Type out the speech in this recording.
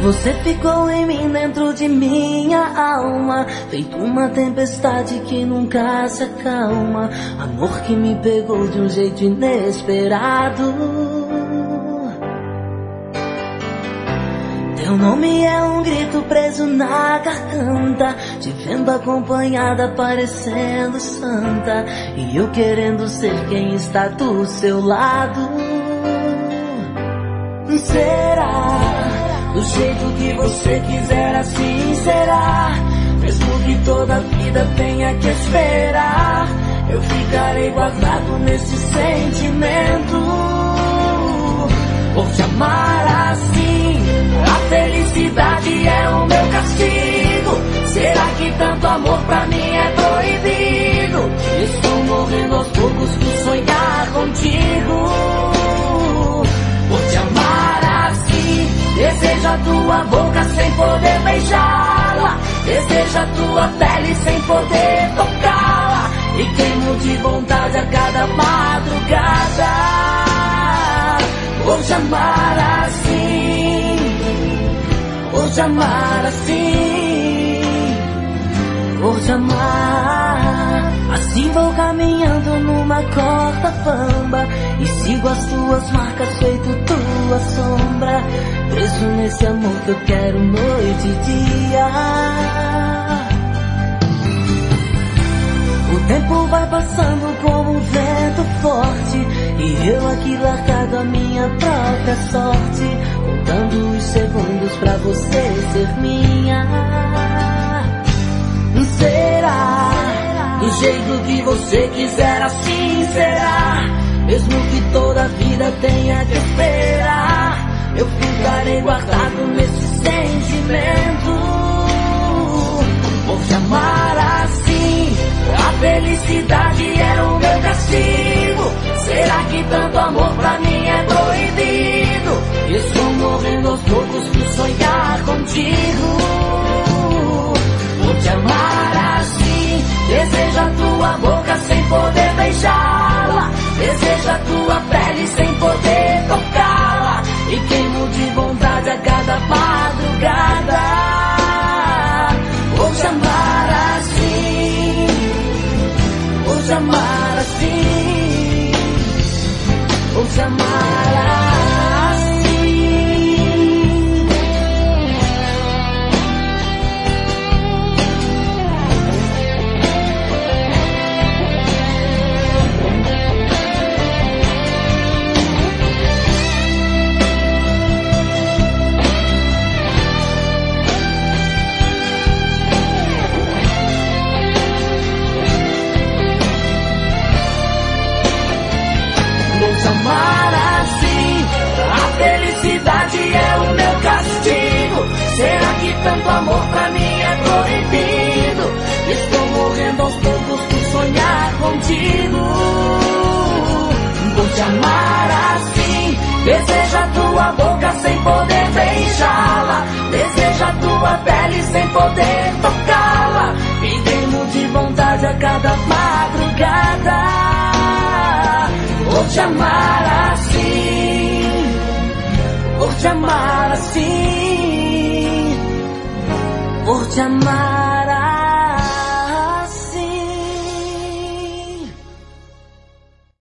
Você ficou em mim, dentro de minha alma, feito uma tempestade que nunca se acalma. Amor que me pegou de um jeito inesperado. Teu nome é um grito preso na garganta, te vendo acompanhada parecendo santa, e eu querendo ser quem está do seu lado. Será? Do jeito que você quiser, assim será. Mesmo que toda a vida tenha que esperar, eu ficarei guardado nesse sentimento. Por te amar assim, a felicidade é o meu castigo. Será que tanto amor pra mim é proibido? Estou morrendo aos poucos por sonhar contigo. Por te amar assim, desejo a tua boca sem poder beijá-la, desejo a tua pele sem poder tocá-la, e queimo de vontade a cada madrugada. Por te amar assim, por te amar assim, por te amar. Assim vou caminhando numa corda bamba e sigo as tuas marcas feito tua sombra, preso nesse amor que eu quero noite e dia. O tempo vai passando como um vento forte, e eu aqui largado a minha própria sorte, contando os segundos pra você ser minha. Será? Do jeito que você quiser, assim será. Mesmo que toda a vida tenha que esperar, eu ficarei guardado nesse sentimento. Por te amar assim, a felicidade é o meu castigo. Será que tanto amor pra mim é proibido? Estou morrendo aos poucos por sonhar contigo. Por te amar assim, desejo a tua boca sem poder beijá-la, desejo a tua pele sem poder tocá-la, e queimo de vontade a cada madrugada. Por te amar assim, por te amar assim, por te amar assim. Amar assim, a felicidade é o meu castigo. Será que tanto amor pra mim é proibido? Estou morrendo aos poucos por sonhar contigo. Por te amar assim, desejo a tua boca sem poder beijá-la, desejo a tua pele sem poder tocá-la, e queimo de vontade a cada madrugada. Por te amar assim, por te amar assim, por te amar.